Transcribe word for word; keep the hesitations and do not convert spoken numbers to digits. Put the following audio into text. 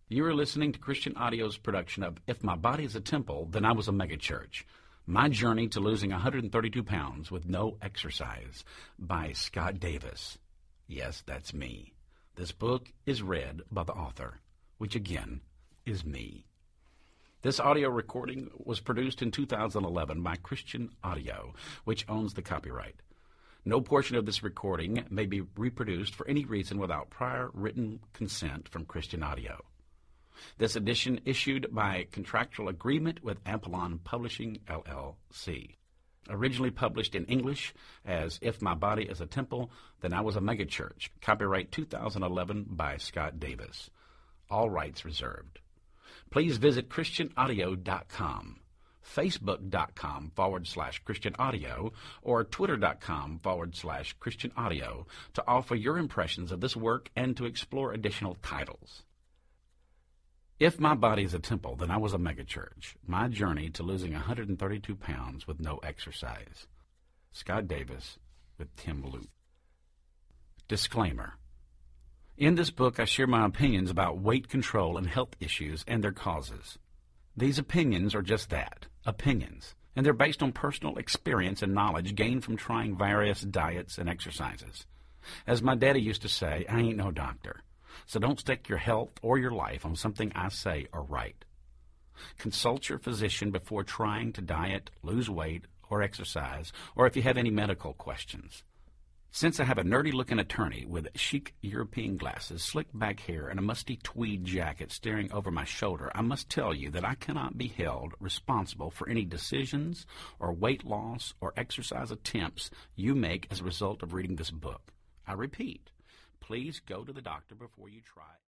You are listening to Christian Audio's production of If My Body is a Temple, Then I Was a Megachurch. My Journey to Losing one hundred thirty-two pounds with No Exercise by Scott Davis. Yes, that's me. This book is read by the author, which again is me. This audio recording was produced in two thousand eleven by Christian Audio, which owns the copyright. No portion of this recording may be reproduced for any reason without prior written consent from Christian Audio. This edition issued by contractual agreement with Ampelon Publishing, L L C. Originally published in English as If My Body is a Temple, Then I Was a Megachurch. Copyright two thousand eleven by Scott Davis. All rights reserved. Please visit Christian Audio dot com, Facebook.com forward slash Christian Audio, or Twitter.com forward slash Christian Audio to offer your impressions of this work and to explore additional titles. If My Body is a Temple, Then I Was a Megachurch. My Journey to Losing one hundred thirty-two pounds with No Exercise. Scott Davis with Tim Loop. Disclaimer. In this book, I share my opinions about weight control and health issues and their causes. These opinions are just that, opinions, and they're based on personal experience and knowledge gained from trying various diets and exercises. As my daddy used to say, I ain't no doctor. So don't stake your health or your life on something I say or write. Consult your physician before trying to diet, lose weight, or exercise, or if you have any medical questions. Since I have a nerdy-looking attorney with chic European glasses, slick back hair, and a musty tweed jacket staring over my shoulder, I must tell you that I cannot be held responsible for any decisions or weight loss or exercise attempts you make as a result of reading this book. I repeat. Please go to the doctor before you try.